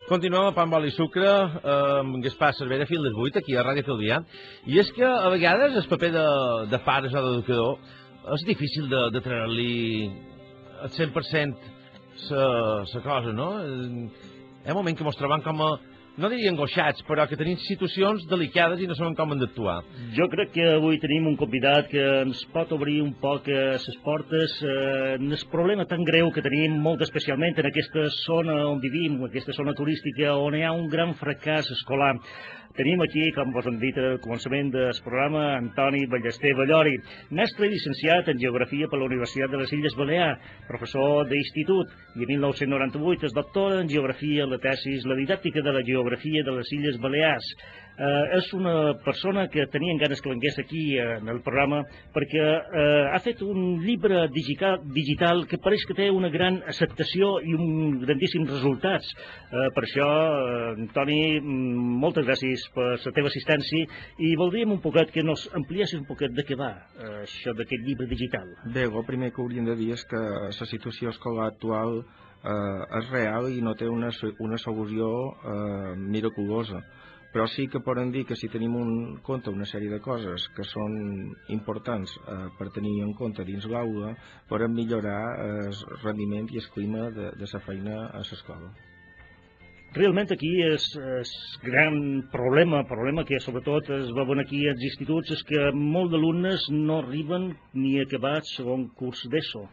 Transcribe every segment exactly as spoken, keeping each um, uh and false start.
Continuem a Pan, Bol i Sucre, eh, amb Gaspar Cervera, fins a les vuit, aquí a Ràdio Calvià. I és que, a vegades, el paper de, de pares o d'educador és difícil de, de treure-li al cent per cent la cosa, no? Hi ha un moment que ens trobem com a, no diria angoixats, però que tenim situacions delicades i no sabem com hem d'actuar. Jo crec que avui tenim un convidat que ens pot obrir un poc les portes eh, en el problema tan greu que tenim, molt especialment en aquesta zona on vivim, aquesta zona turística, on hi ha un gran fracàs escolar. Tenim aquí, com vos hem dit al començament del programa, Antoni Ballester Ballori, mestre i llicenciat en Geografia per la Universitat de les Illes Balears, professor d'institut, i en mil nou-cents noranta-vuit es doctora en Geografia en la tesis La didàctica de la Geografia de les Illes Balears. Eh, és una persona que tenien ganes que vengués aquí eh, en el programa perquè eh, ha fet un llibre digital, digital que pareix que té una gran acceptació i un grandíssims resultats. Eh, per això, eh, Antoni, moltes gràcies per la teva assistència i voldríem un poquet que nos ampliessis un poquet de què va eh, això d'aquest llibre digital. Bé, el primer que hauríem de dir és que la situació escolar actual eh, és real i no té una, una solució eh, miraculosa. Però sí que podem dir que si tenim en compte una sèrie de coses que són importants eh, per tenir en compte dins l'aula, podem millorar el rendiment i el clima de, de la feina a l'escola. Realment aquí és el gran problema, problema que sobretot es veuen aquí als instituts, és que molts d'alumnes no arriben ni a acabar el segon curs d'ESO.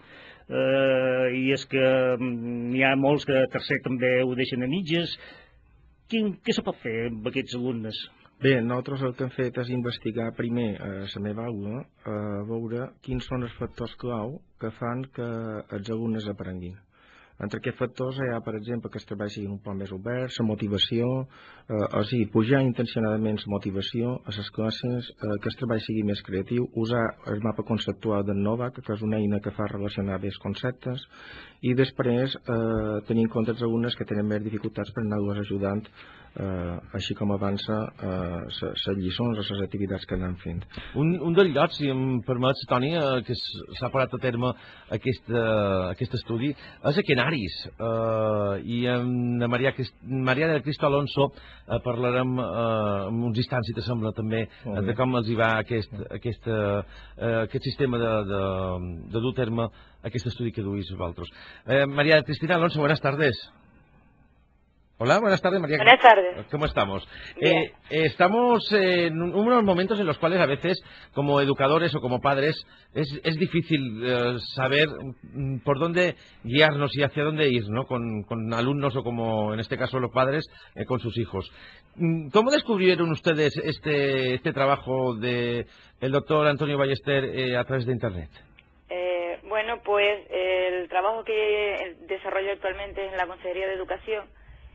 Eh, I és que n'hi ha molts que tercer també ho deixen a mitges. Quin, què se pot fer amb aquests alumnes? Bé, nosaltres el que hem fet és investigar primer a la meva aula, a veure quins són els factors clau que fan que els alumnes aprenguin. Entre aquests factors hi ha, per exemple, que el treball sigui un poc més obert, la motivació, eh, o sigui, pujar intencionadament la motivació a les classes, eh, que el treball sigui més creatiu, usar el mapa conceptual d'en Novak, que és una eina que fa relacionar bé els conceptes, i després eh, tenir en compte els alumnes que tenen més dificultats per anar-los ajudant, eh, així com avança les eh, lliçons o les activitats que anem fent. Un, un dels llocs, si em permets, Toni, eh, que s'ha parat a terme aquest, eh, aquest estudi, és a Kenaris, eh, i amb la Maria, Maria del Cristo Alonso eh, parlarem eh, en uns instants, si te sembla, també, de com els hi va aquest, aquest, eh, aquest sistema de, de, de dur a terme aquest estudi que duís vosaltres. Eh, María Cristina Alonso, buenas tardes. Hola, buenas tardes, María. Buenas tardes. ¿Cómo estamos? Eh, estamos en unos momentos en los cuales a veces, como educadores o como padres, es, es difícil eh, saber por dónde guiarnos y hacia dónde ir, ¿no? Con, con alumnos o, como en este caso los padres, eh, con sus hijos. ¿Cómo descubrieron ustedes este, este trabajo del doctor Antonio Ballester eh, a través de Internet? Eh, bueno, pues el trabajo que desarrollo actualmente es en la Consejería de Educación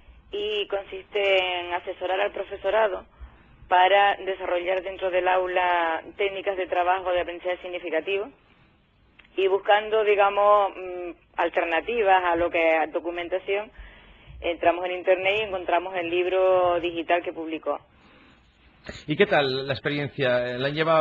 y consiste en asesorar al profesorado para desarrollar dentro del aula técnicas de trabajo de aprendizaje significativo y buscando, digamos, alternativas a lo que es documentación. Entramos en Internet y encontramos el libro digital que publicó. ¿Y qué tal la experiencia? ¿La han llevado a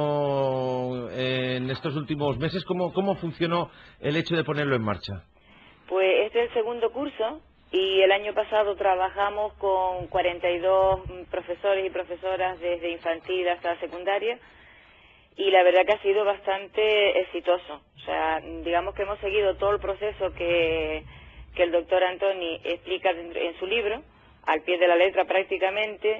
término en estos últimos meses? ¿Cómo, cómo funcionó el hecho de ponerlo en marcha? Pues este es el segundo curso y el año pasado trabajamos con cuarenta y dos profesores y profesoras desde infantil hasta secundaria y la verdad que ha sido bastante exitoso. O sea, digamos que hemos seguido todo el proceso que, que el doctor Antoni explica en su libro, al pie de la letra prácticamente,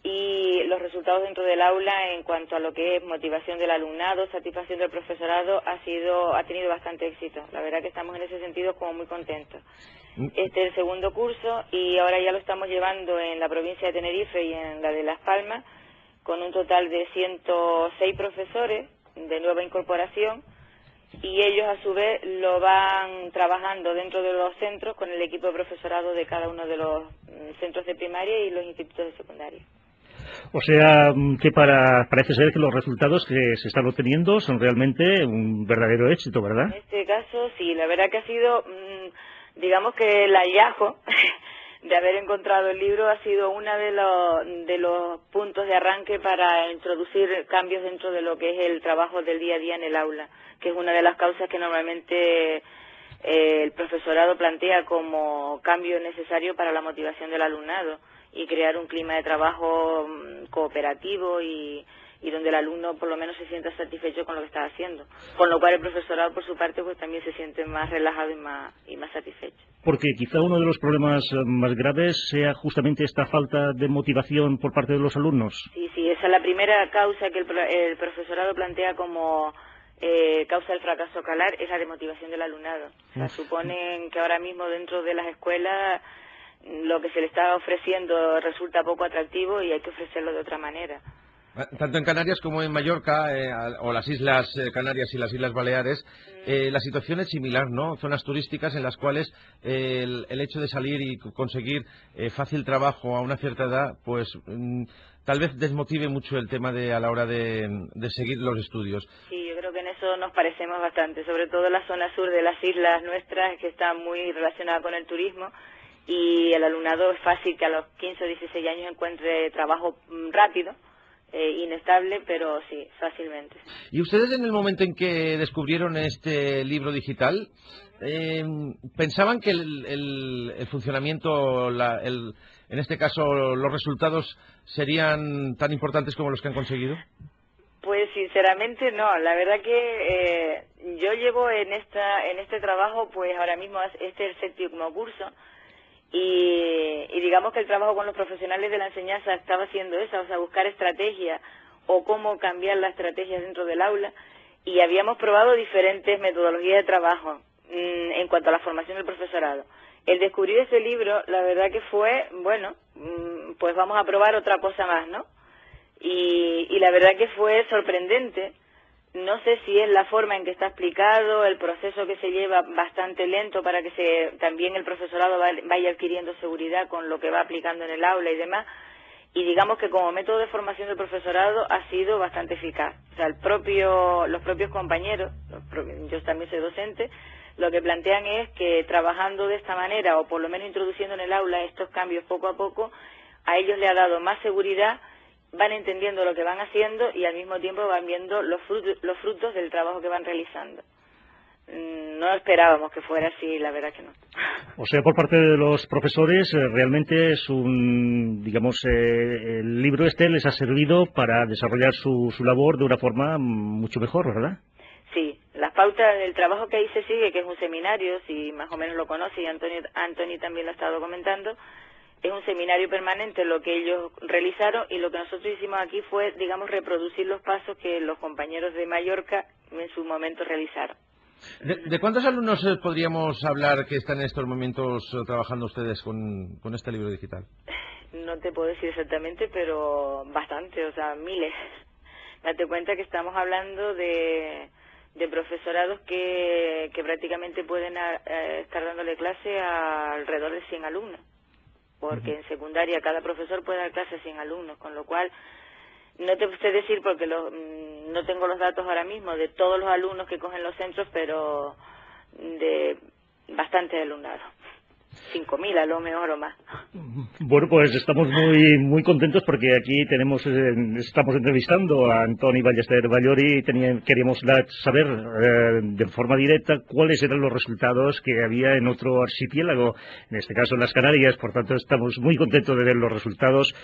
y los resultados dentro del aula en cuanto a lo que es motivación del alumnado, satisfacción del profesorado, ha sido ha tenido bastante éxito. La verdad que estamos en ese sentido como muy contentos. Este es el segundo curso y ahora ya lo estamos llevando en la provincia de Tenerife y en la de Las Palmas con un total de ciento seis profesores de nueva incorporación y ellos a su vez lo van trabajando dentro de los centros con el equipo de profesorado de cada uno de los centros de primaria y los institutos de secundaria. O sea, que para, parece ser que los resultados que se están obteniendo son realmente un verdadero éxito, ¿verdad? En este caso, sí, la verdad que ha sido, digamos que el hallazgo de haber encontrado el libro ha sido uno de los, de los puntos de arranque para introducir cambios dentro de lo que es el trabajo del día a día en el aula, que es una de las causas que normalmente eh, el profesorado plantea como cambio necesario para la motivación del alumnado y crear un clima de trabajo um, cooperativo y, y donde el alumno por lo menos se sienta satisfecho con lo que está haciendo. Con lo cual el profesorado, por su parte, pues también se siente más relajado y más, y más satisfecho. Porque quizá uno de los problemas más graves sea justamente esta falta de motivación por parte de los alumnos. Sí, sí, esa es la primera causa que el, el profesorado plantea como eh, causa del fracaso escolar, es la demotivación del alumnado. O sea, suponen que ahora mismo dentro de las escuelas lo que se le está ofreciendo resulta poco atractivo y hay que ofrecerlo de otra manera. Tanto en Canarias como en Mallorca, eh, o las Islas eh, Canarias y las Islas Baleares, eh, la situación es similar, ¿no? Zonas turísticas en las cuales eh, el, el hecho de salir y conseguir eh, fácil trabajo a una cierta edad, pues mm, tal vez desmotive mucho el tema de a la hora de, de seguir los estudios. Sí, yo creo que en eso nos parecemos bastante, sobre todo en la zona sur de las islas nuestras, que está muy relacionada con el turismo, y el alumnado es fácil que a los quince o dieciséis años encuentre trabajo rápido, Eh, inestable, pero sí, fácilmente. ¿Y ustedes en el momento en que descubrieron este libro digital, eh, pensaban que el, el, el funcionamiento, la, el, en este caso los resultados, serían tan importantes como los que han conseguido? Pues sinceramente no, la verdad que eh, yo llevo en esta en este trabajo, pues ahora mismo este es el séptimo curso. Y, y digamos que el trabajo con los profesionales de la enseñanza estaba haciendo eso, o sea, buscar estrategias o cómo cambiar las estrategias dentro del aula, y habíamos probado diferentes metodologías de trabajo mmm, en cuanto a la formación del profesorado. El descubrir ese libro, la verdad que fue, bueno, mmm, pues vamos a probar otra cosa más, ¿no? Y, y la verdad que fue sorprendente. No sé si es la forma en que está explicado, el proceso que se lleva bastante lento para que se, también el profesorado vaya adquiriendo seguridad con lo que va aplicando en el aula y demás. Y digamos que como método de formación del profesorado ha sido bastante eficaz. O sea, el propio, los propios compañeros, los propios, yo también soy docente, lo que plantean es que trabajando de esta manera, o por lo menos introduciendo en el aula estos cambios poco a poco, a ellos le ha dado más seguridad, van entendiendo lo que van haciendo y al mismo tiempo van viendo los frutos, los frutos del trabajo que van realizando. No esperábamos que fuera así, la verdad que no. O sea, por parte de los profesores, realmente es un, digamos, eh, el libro este les ha servido para desarrollar su, su labor de una forma mucho mejor, ¿verdad? Sí, las pautas del trabajo que ahí se sigue, que es un seminario, si más o menos lo conoce, y Antonio, Antonio también lo ha estado comentando, es un seminario permanente lo que ellos realizaron, y lo que nosotros hicimos aquí fue, digamos, reproducir los pasos que los compañeros de Mallorca en su momento realizaron. ¿De, de cuántos alumnos podríamos hablar que están en estos momentos trabajando ustedes con, con este libro digital? No te puedo decir exactamente, pero bastante, o sea, miles. Date cuenta que estamos hablando de, de profesorados que, que prácticamente pueden a, a estar dándole clase a alrededor de cien alumnos. Porque en secundaria cada profesor puede dar clase a cien alumnos, con lo cual no te sé decir porque lo, no tengo los datos ahora mismo de todos los alumnos que cogen los centros, pero de bastante alumnado. cinco mil a lo mejor o más. Bueno, pues estamos muy muy contentos porque aquí tenemos eh, estamos entrevistando a Antoni Ballester Ballori y tenía, queríamos dar, saber eh, de forma directa cuáles eran los resultados que había en otro archipiélago, en este caso en las Canarias. Por tanto, estamos muy contentos de ver los resultados.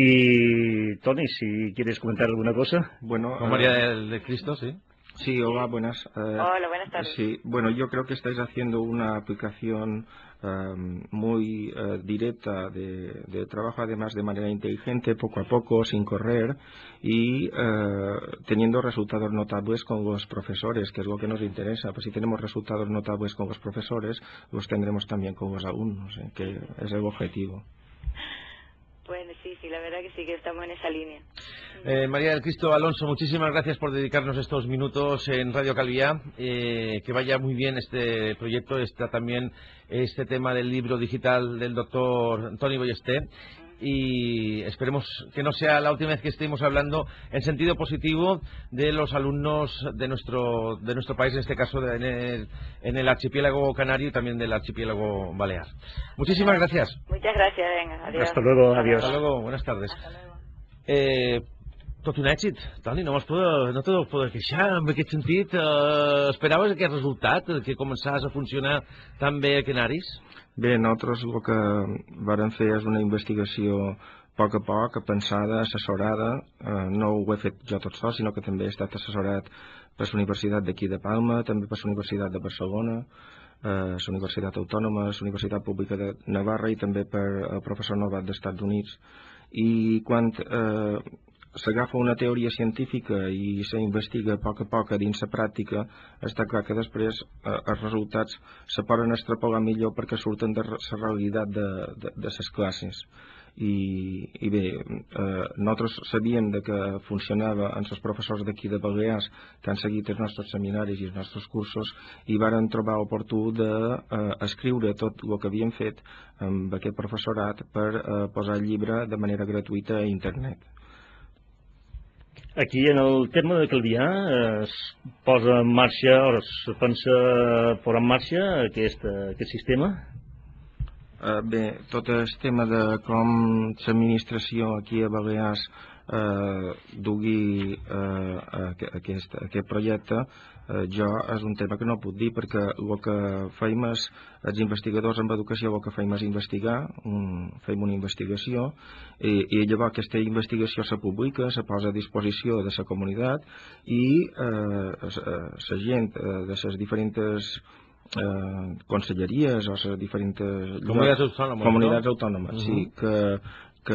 Y Toni, si quieres comentar alguna cosa. Bueno, con María del de Cristo, sí. Sí, hola, buenas. Eh, hola, buenas tardes. Sí, bueno, yo creo que estáis haciendo una aplicación um, muy uh, directa de, de trabajo, además de manera inteligente, poco a poco, sin correr, y uh, teniendo resultados notables con los profesores, que es lo que nos interesa. Pues si tenemos resultados notables con los profesores, los tendremos también con los alumnos, ¿eh? Que es el objetivo. Bueno, sí, sí, la verdad que sí que estamos en esa línea. Eh, María del Cristo Alonso, muchísimas gracias por dedicarnos estos minutos en Radio Calviá. Eh, que vaya muy bien este proyecto. Está también este tema del libro digital del doctor Antoni Ballester. Y esperemos que no sea la última vez que estemos hablando en sentido positivo de los alumnos de nuestro de nuestro país, en este caso de, en, el, en el archipiélago canario y también del archipiélago balear. Muchísimas gracias. Muchas gracias, venga, adiós. Hasta luego, adiós. Hasta luego, buenas tardes. Eh, Tot un èxit, Toni, no, poder, no te deus poder queixar en aquest sentit. Eh, esperaves aquest resultat, que començàs a funcionar tan bé a Canaris? Bé, nosaltres el que vàrem fer és una investigació a poc a poc, pensada, assessorada. Eh, no ho he fet jo tot sol, sinó que també he estat assessorat per la Universitat d'aquí de Palma, també per la Universitat de Barcelona, eh, la Universitat Autònoma, la Universitat Pública de Navarra i també per el professor Novat dels Estats Units. I quan eh, s'agafa una teoria científica i s'investiga a poc a poc dins la pràctica, està clar que després eh, els resultats se poden extrapolar millor perquè surten de la realitat de, de, de les classes. I, i bé, eh, nosaltres sabíem de que funcionava amb els professors d'aquí de Balears que han seguit els nostres seminaris i els nostres cursos i varen trobar oportú d'escriure eh, tot el que havíem fet amb aquest professorat per eh, posar el llibre de manera gratuïta a internet. Aquí, en el terme de Calvià, es posa en marxa, o es pensa posar en marxa aquest, aquest sistema? Uh, bé, tot el tema de com l'administració aquí a Balears eh, dugui eh, aquest, aquest projecte, eh, jo és un tema que no puc dir perquè el que feim és, els investigadors en educació el que feim és investigar, un, feim una investigació i, i llavors aquesta investigació se publica, se posa a disposició de la comunitat i eh, la gent eh, de les diferents Eh, conselleries o les diferents comunitats autònomes, comunitats autònomes no? Sí, que, que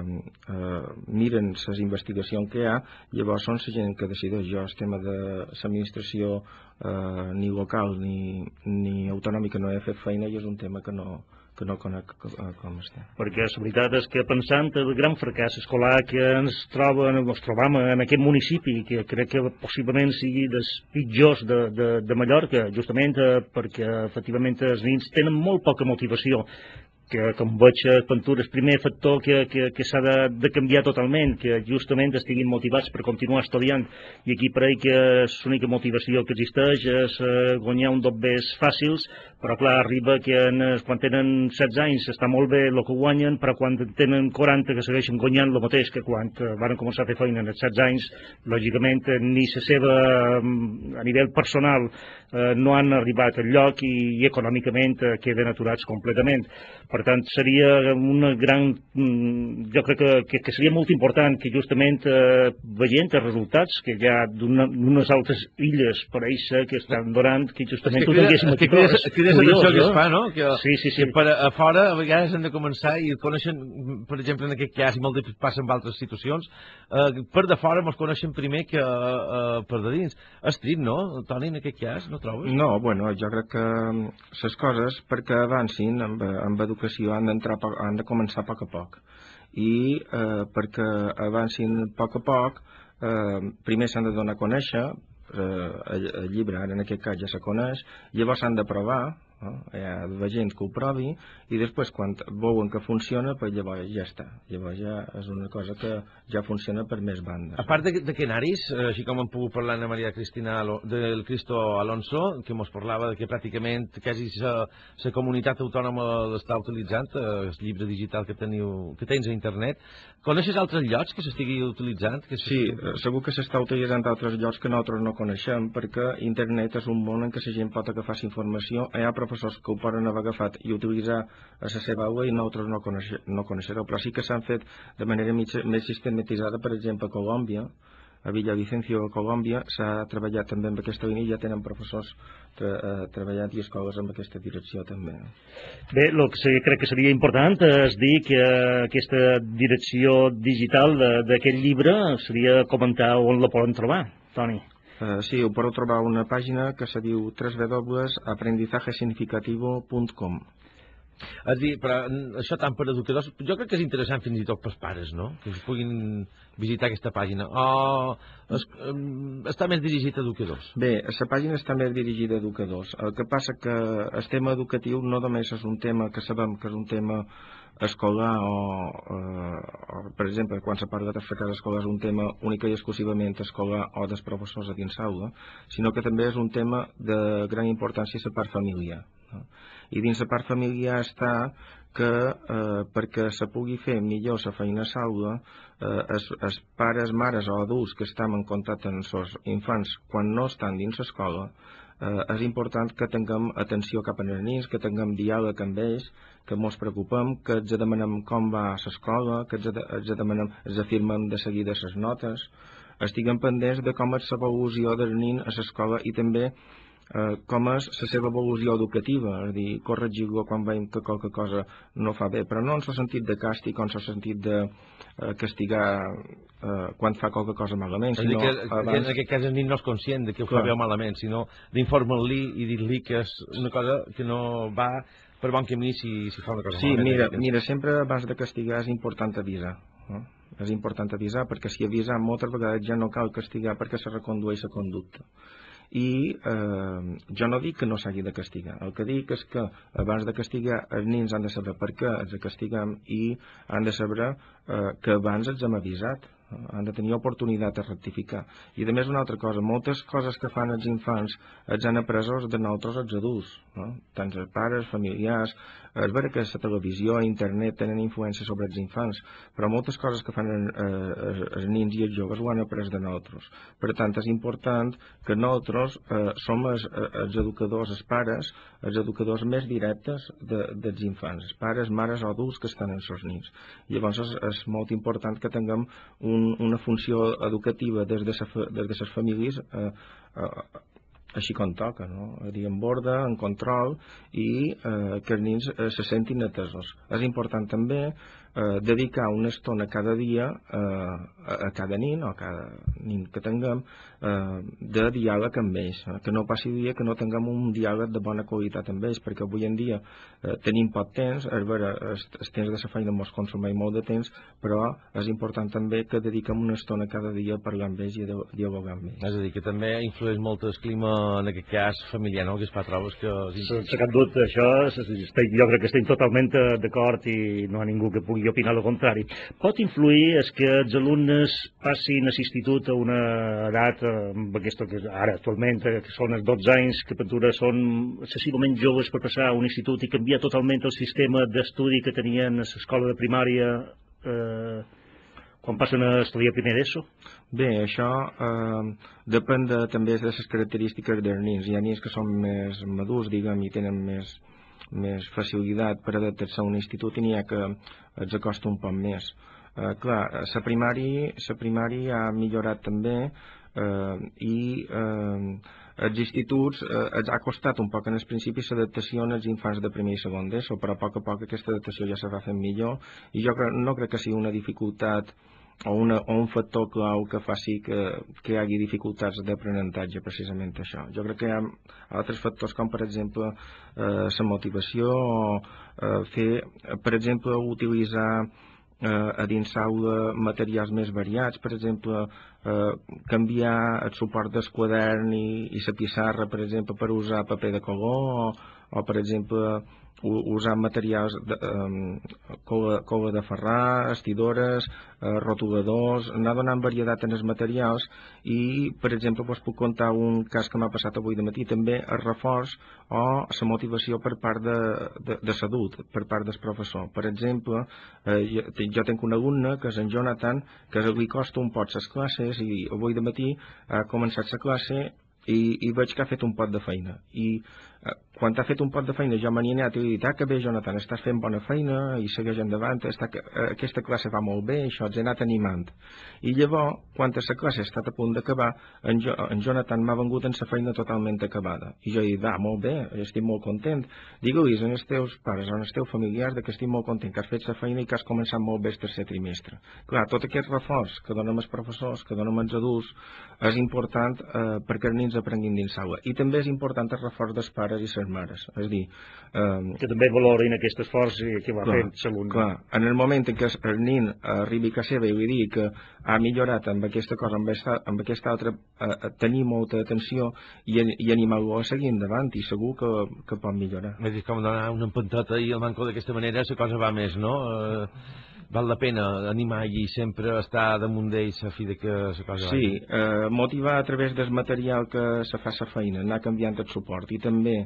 eh, miren les investigacions que hi ha, llavors són la gent que decideix. Jo el tema de l'administració eh, ni local ni, ni autonòmica no he fet feina i és un tema que no, que no conec com està. Perquè la veritat és que pensant el gran fracàs escolar que ens troben, ens trobam en aquest municipi, que crec que possiblement sigui dels pitjors de, de, de Mallorca, justament perquè efectivament els nens tenen molt poca motivació, que com veig a Ventura és el primer factor que, que, que s'ha de, de canviar totalment, que justament estiguin motivats per continuar estudiant, i aquí pareix que l'única motivació que existeix és eh, guanyar un dobbers fàcils, però clar, arriba que en, quan tenen setze anys està molt bé el que guanyen, però quan tenen quaranta que segueixen guanyant el mateix que quan eh, van començar a fer feina en els setze anys, lògicament ni la seva, a nivell personal, eh, no han arribat al lloc i, i econòmicament eh, queden aturats completament. Per tant, seria una gran... Jo crec que, que, que seria molt important que justament eh, veient els resultats que hi ha d'unes altres illes pareix que estan donant, que justament ho tinguéssim aquí. Crides l'atenció que es fa, no? Que, sí, sí, sí. Que per a fora a vegades han de començar i coneixen, per exemple, en aquest cas, i molt de passa en altres situacions, eh, per de fora ens coneixen primer que eh, per de dins. És trist, no, Toni, en aquest cas, no trobes? No, bueno, jo crec que les coses, perquè avancin amb, amb educació, han d'entrar, han de començar a poc a poc. I eh, perquè avancin a poc a poc, eh, primer s'han de donar a conèixer, eh, el, el llibre ara en aquest cas ja se coneix, llavors s'han de provar, no? Hi ha de gent que ho provi i després quan veuen que funciona, pues llavors ja està, llavors ja és una cosa que ja funciona per més bandes. A part de, de Canaris, així com hem pogut parlar amb Maria Cristina del Cristo Alonso, que ens parlava de que pràcticament quasi la comunitat autònoma l'està utilitzant, el llibre digital que, teniu, que tens a internet. Coneixes altres llocs que s'estigui utilitzant? Que sí, segur que s'està utilitzant altres llocs que nosaltres no coneixem, perquè internet és un món en què la gent pot agafar informació. Hi ha professors que ho poden haver agafat i utilitzar a la seva aula i nosaltres no, coneixer, no coneixereu, però sí que s'han fet de manera més, més sistematitzada, per exemple, a Colòmbia, a Villavicencio, a Colòmbia, s'ha treballat també amb aquesta línia i ja tenen professors tra eh, treballant i escoles amb aquesta direcció també. Bé, el que crec que seria important és dir que aquesta direcció digital d'aquest llibre seria comentar on la poden trobar, Toni. Uh, sí, ho podeu trobar una pàgina que se diu w w w punt aprendizaje significativo punt com. És dir, però això tant per educadors, jo crec que és interessant fins i tot pels pares, no? Que es puguin visitar aquesta pàgina. O es, està més dirigit a educadors? Bé, la pàgina està més dirigida a educadors. El que passa que el tema educatiu no només és un tema que sabem que és un tema escolar o, eh, o per exemple, quan se parla de fracàs escolar és un tema única i exclusivament escolar o dels professors a dins l'aula, sinó que també és un tema de gran importància la part familiar. No? I dins la part familiar està que eh, perquè se pugui fer millor la feina a l'aula, eh, els, els pares, mares o adults que estan en contacte amb els infants quan no estan dins l'escola, eh, és important que tinguem atenció cap als nens, que tinguem diàleg amb ells, que ens preocupem, que els demanem com va a l'escola, que els, els demanem, els afirmem de seguida les notes, estiguem pendents de com és l'evolució del nen a l'escola i també eh, com és la seva evolució educativa, és a dir, corregir-lo quan veiem que qualque cosa no fa bé, però no en el sentit de càstig o en el sentit de eh, castigar eh, quan fa qualque cosa malament, sinó que, abans... que en aquest cas el nen no és conscient de que ho fa bé o malament, sinó d'informar-li i dir-li que és una cosa que no va per bon camí si, si fa una cosa sí, malament. Mira, mira, sempre abans de castigar és important avisar, no? És important avisar, perquè si avisar moltes vegades ja no cal castigar perquè se recondueix la conducta. I eh, jo no dic que no s'hagi de castigar, el que dic és que abans de castigar els nens han de saber per què els castigam i han de saber eh, que abans els hem avisat, han de tenir oportunitat de rectificar. I a més una altra cosa, moltes coses que fan els infants els han apresos de nosaltres els adults, no? Tant els pares, familiars, és vera que la televisió i internet tenen influència sobre els infants, però moltes coses que fan eh, els nens i els joves ho han après de nosaltres. Per tant, és important que nosaltres eh, som els, els educadors, els pares, els educadors més directes de, dels infants, els pares, mares o adults que estan en els nens. Llavors és, és molt important que tinguem un una funció educativa des de, sa, des de les famílies eh, eh, així com toca, no? A dir, en borda, en control i eh, que els nens eh, se sentin atesos. És important també eh, dedicar una estona cada dia eh, a, a cada nen o a cada nen que tinguem eh, de diàleg amb ells, eh, que no passi dia que no tinguem un diàleg de bona qualitat amb ells, perquè avui en dia eh, tenim poc temps, és vera, els, els temps de la feina ens consumeix molt de temps, però és important també que dediquem una estona cada dia a parlar amb ells i a dialogar amb ells. És a dir, que també influeix molt el clima, en aquest cas, familiar, no? Que es fa trobes que... Sense cap dubte, això, estic, jo crec que estem totalment d'acord i no hi ha ningú que pugui opinar el contrari. Pot influir és que els alumnes passin a l'institut a una edat, amb aquesta que ara actualment, que són els dotze anys, que per altura són excessivament joves per passar a un institut i canviar totalment el sistema d'estudi que tenien a l'escola de primària eh, quan passen a estudiar primer d'ESO? Bé, això eh, depèn de, també de les característiques dels nens. Hi ha nens que són més madurs, diguem, i tenen més, més facilitat per adaptar-se a un institut i n'hi ha que els acosta un poc més. Eh, clar, la primària, la primària ha millorat també eh, i eh, els instituts eh, els ha costat un poc en el principi l'adaptació als infants de primer i segon d'ESO, però a poc a poc aquesta adaptació ja se va fent millor i jo crec, no crec que sigui una dificultat o, una, o un factor clau que faci que, que hi hagi dificultats d'aprenentatge, precisament això. Jo crec que hi ha altres factors com, per exemple, eh, la motivació o eh, fer, per exemple, utilitzar eh, a dins l'aula materials més variats, per exemple, eh, canviar el suport del quadern i, i la pissarra, per exemple, per usar paper de color o, o per exemple, usar materials de, eh, cola, cola de ferrar, estidores, eh, rotuladors, anar donant varietat en els materials i, per exemple, doncs puc contar un cas que m'ha passat avui de matí, també el reforç o la motivació per part de, de, de l'adult, per part del professor. Per exemple, eh, jo, jo tinc un alumne que és en Jonathan, que li costa un pot les classes i avui de matí ha començat la classe i, i veig que ha fet un pot de feina i eh, quan ha fet un pot de feina jo m'he anat i he dit, ah, que bé, Jonathan, estàs fent bona feina i segueix endavant, està, aquesta classe va molt bé, això, els he anat animant. I llavors, quan la classe ha estat a punt d'acabar, en, jo, en Jonathan m'ha vengut en la feina totalment acabada. I jo he dit, ah, molt bé, estic molt content. Digue-lis als teus pares o als teus familiars que estic molt content, que has fet la feina i que has començat molt bé el tercer trimestre. Clar, tot aquest reforç que donem els professors, que donem els adults, és important eh, perquè els nens aprenguin dins l'aula. I també és important el reforç dels pares i les mares. És a dir... Eh, que també valorin aquest esforç que va fent l'alumne. Clar, en el moment en què el nen arribi a casa seva i li digui que ha millorat amb aquesta cosa, amb aquesta, amb aquesta altra, eh, tenir molta atenció i, i animar-lo a seguir endavant i segur que, que pot millorar. És dir, com donar una empentata i el manco d'aquesta manera la cosa va més, no? Eh, val la pena animar i sempre estar damunt d'ells a fi de que la cosa va. Sí, eh, motivar a través del material que se fa la feina, anar canviant el suport i també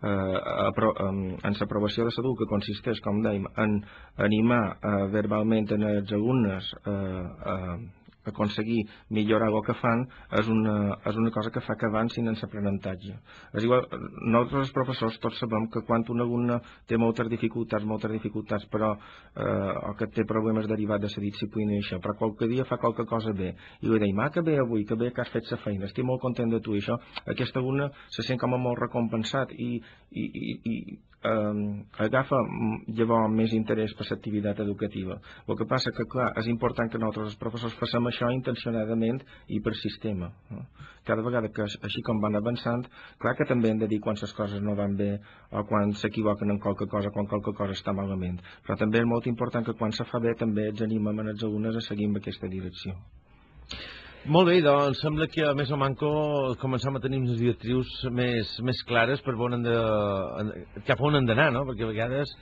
en l'aprovació de l'adult, que consisteix, com dèiem, en animar verbalment els alumnes a aconseguir millorar el que fan, és una, és una cosa que fa que avancin en l'aprenentatge. És igual, nosaltres els professors tots sabem que quan un alumne té moltes dificultats, moltes dificultats, però eh, o que té problemes derivats de la disciplina i això, però qualque dia fa qualque cosa bé, i li deim, ah, que bé avui, que bé que has fet la feina, estic molt content de tu, i això, aquest alumne se sent com a molt recompensat i, i, i, i eh, agafa llavors més interès per l'activitat educativa. El que passa que, clar, és important que nosaltres els professors facem això intencionadament i per sistema. No? Cada vegada que, així com van avançant, clar que també hem de dir quan les coses no van bé o quan s'equivoquen en qualque cosa, quan qualque cosa està malament. Però també és molt important que quan se fa bé també ens animem els alumnes a seguir en aquesta direcció. Molt bé, doncs sembla que a més o manco començam a tenir unes directrius més, més clares per on han de, cap on han d'anar, no? Perquè a vegades,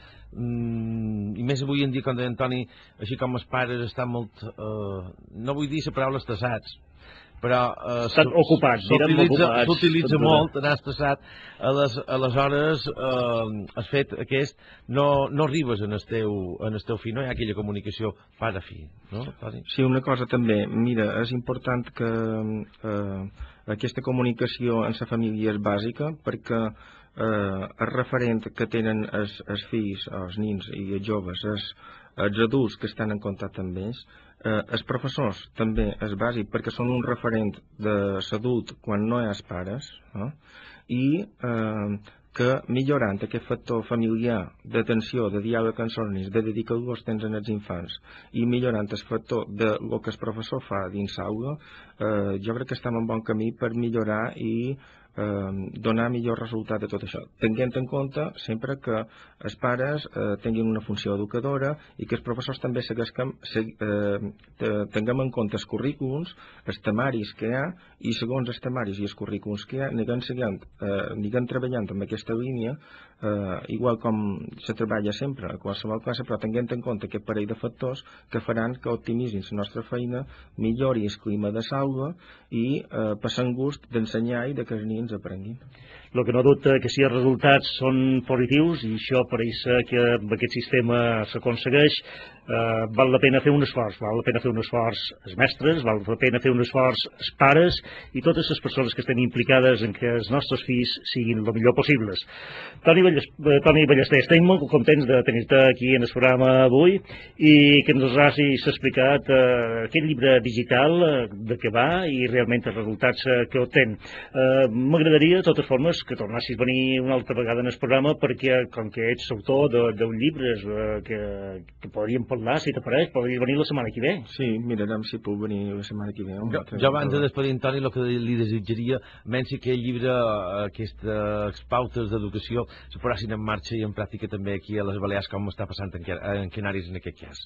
mm, i més avui en dia, com deia Antoni, així com els pares estan molt, eh, no vull dir la paraula estressats, però eh, estan ocupats, s'utilitza molt anar estressat, aleshores eh, el fet aquest no, no arribes en el teu, en el teu fi, no hi ha aquella comunicació pare-fi, no? Sí, una cosa també, mira, és important que eh, aquesta comunicació en la família és bàsica, perquè eh, el referent que tenen els, els fills, els nins i els joves, els, els adults que estan en contacte amb ells, eh, els professors també és bàsic perquè són un referent de l'adult quan no hi ha els pares, no? I eh, que millorant aquest factor familiar d'atenció, de diàleg amb els nens, de dedicar els temps als infants i millorant el factor de lo que el professor fa dins l'aula, eh, jo crec que estem en bon camí per millorar i eh, donar millor resultat de tot això, tenint en compte sempre que els pares eh, tinguin una funció educadora i que els professors també seguescam, seg, eh, tinguem en compte els currículums, els temaris que hi ha, i segons els temaris i els currículums que hi ha, anirem, seguint, eh, anirem treballant en aquesta línia, eh, igual com se treballa sempre a qualsevol classe, però tenint en compte aquest parell de factors que faran que optimitzin la nostra feina, millori el clima de l'aula i eh, passem gust d'ensenyar i de que els nens aprenguin. El que no dubta que si els resultats són positius, i això pareix que amb aquest sistema s'aconsegueix, eh, val la pena fer un esforç, val la pena fer un esforç els mestres, val la pena fer un esforç els pares i totes les persones que estan implicades en que els nostres fills siguin el millor possibles. Toni, Ballester, Toni Ballester, estem molt contents de tenir-te aquí en el programa avui i que ens hagis explicat eh, aquest llibre digital, eh, de què va i realment els resultats eh, que obtén. Eh, M'agradaria, de totes formes, que tornessis a venir una altra vegada en el programa perquè, com que ets autor d'un llibre eh, que, que podríem parlar, si t'apareix, podries venir la setmana que ve. Sí, mirarem si puc venir la setmana que ve. Jo, jo abans de despedir en Toni, el que li desitjaria, menys que el llibre, aquestes pautes d'educació, se posessin en marxa i en pràctica també aquí a les Balears, com està passant en, en Canaris en aquest cas.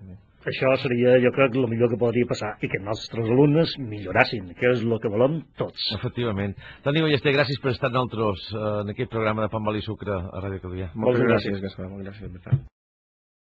Això seria, jo crec, el millor que podria passar i que els nostres alumnes millorassin, que és el que volem tots. Efectivament. Toni Ballester, gràcies per estar amb nosaltres en aquest programa de Pan, Bal i Sucre a Ràdio Calvià. Moltes gràcies, Gaspar. Moltes gràcies.